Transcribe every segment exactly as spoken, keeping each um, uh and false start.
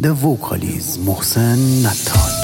The vocalist محسن نتاج.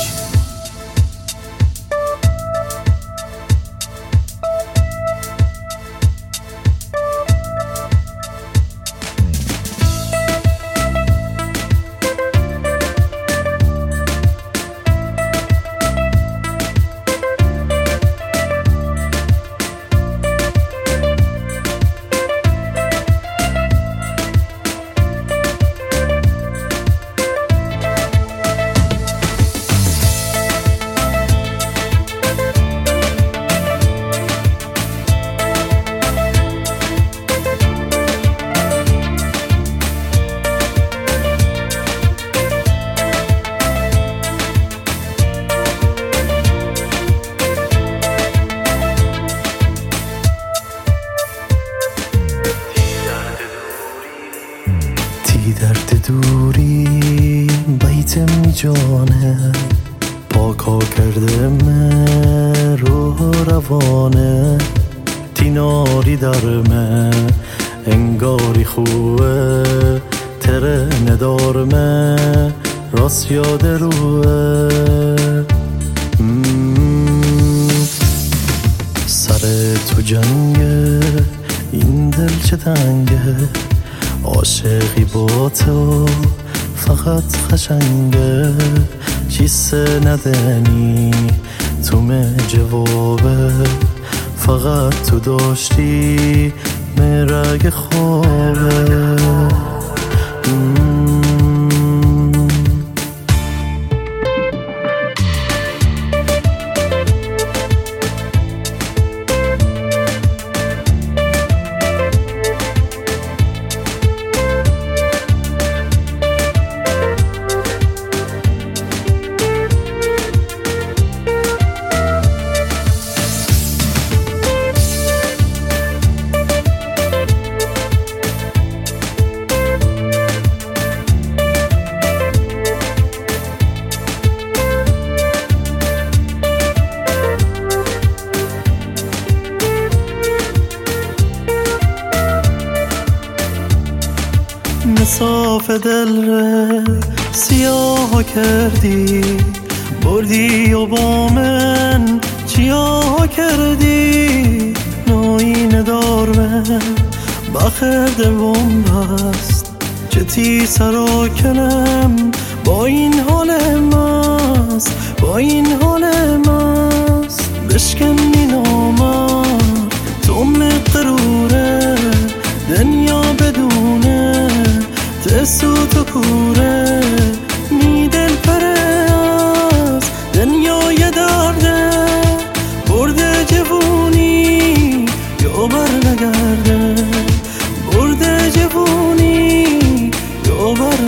درد دوری بیت می جانه پاکا کرده من رو روانه تیناری در من انگاری خوبه تره ندار من راست یاد روه سر تو جنگه این دل چه تنگه عاشقی با تو فقط خشنگه چیسه ندنی تو مه جوابه فقط تو داشتی مرگ خوابه مساف دل ره سیاه کردی بردی و با من چیا کردی نوی ندار من بخیر دلم بست چتی سرا کنم با این حال ماست با این حال ماست بشکنی نامم تو مقروره دنیا بدونه تسو تو کوره می دل پره از دنیای درده برده جوونی یا بر نگرده برده جوونی یا بر